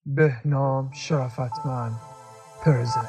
بهنام شرافتمند پرزنت.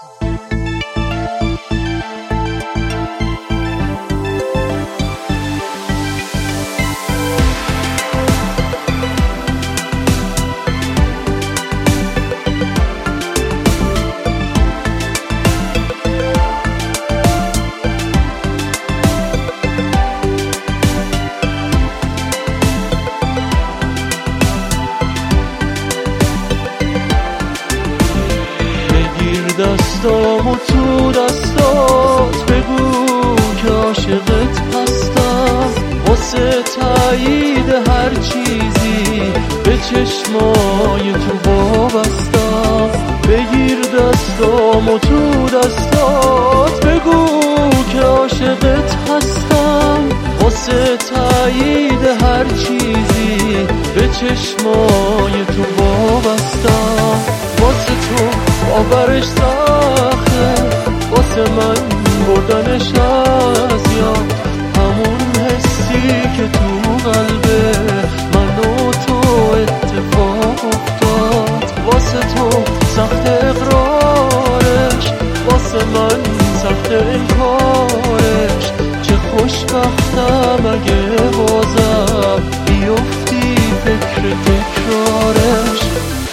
دستامو تو دستات بگو که عاشقت هستم، واسه تایید هر چیزی به چشمای تو وابستم. بگیر دستامو تو دستات بگو که عاشقت هستم، واسه تایید هر چیزی به چشمای تو وابستم. واسه تو باورش سخته، واسه من بردنش از یاد، همون حسی که تو قلب من و تو اتفاق افتاد. واسه تو سخت اقرارش، واسه من سخت انکارش. چه خوشبختم اگه بازم بیفتی فکر تکرارش.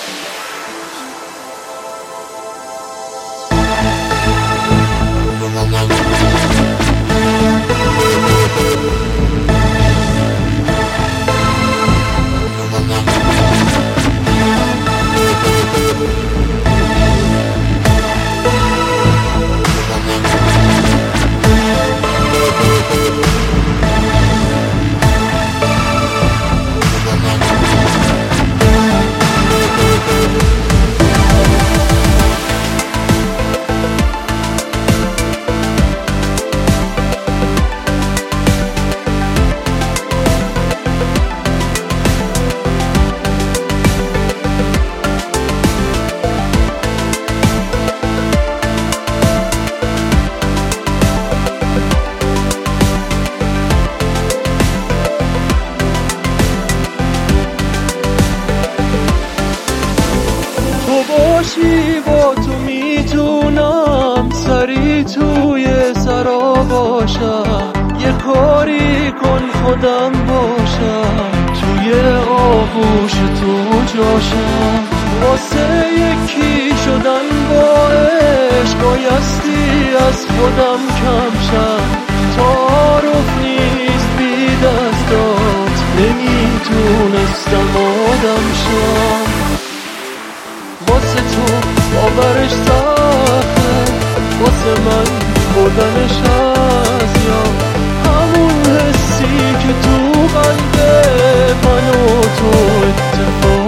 باشی با تو میتونم سری توی سرا باشم، یه کاری کن خودم باشم، توی آغوش تو جاشم. واسه یکی شدن با عشق بایستی از خودم کم شم. تعارف نیست بی دستات، نمیتونستم آدم شم. واسه تو باورش سخته، واسه من بردنش از یاد، همون حسی که تو قلب من و تو اتفاق